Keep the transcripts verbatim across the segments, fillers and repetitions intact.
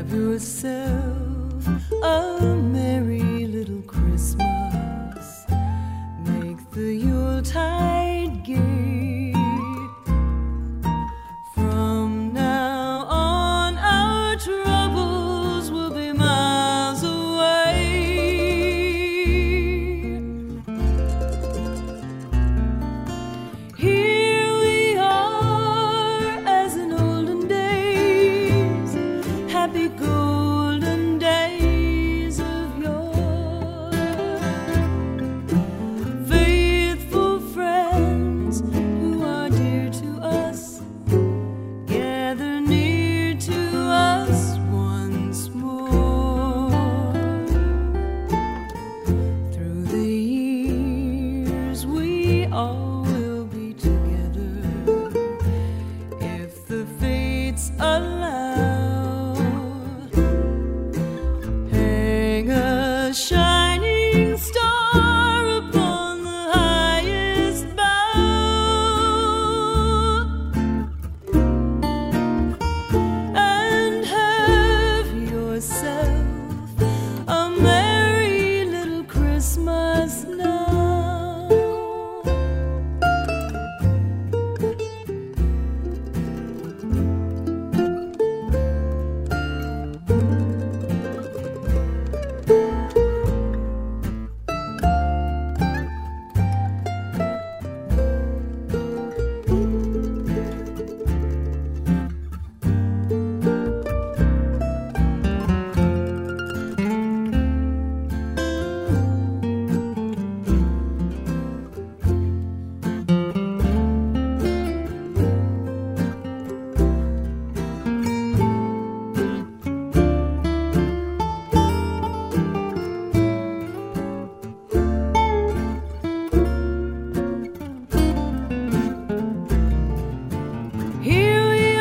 yourself a merry little Christmas. Make the Yuletide gay. From now on, our troubles will be miles away. Here we are as in olden days, happy golden days of yore. Faithful friends who are dear to us, gather near to us once more. Through the years we all will be together, if the fates allow. Hang a shining star upon the highest bough, and have yourself a merry little Christmas now. Here we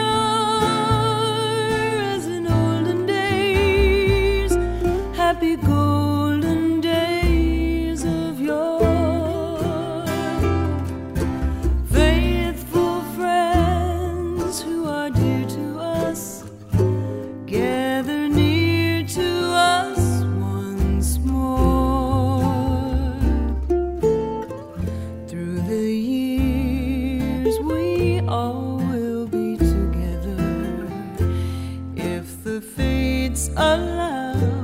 are as in olden days, happy golden days of yore. Faithful friends who are dear to us, gather near to us once more. Through the years we all will be together, if the fates allow.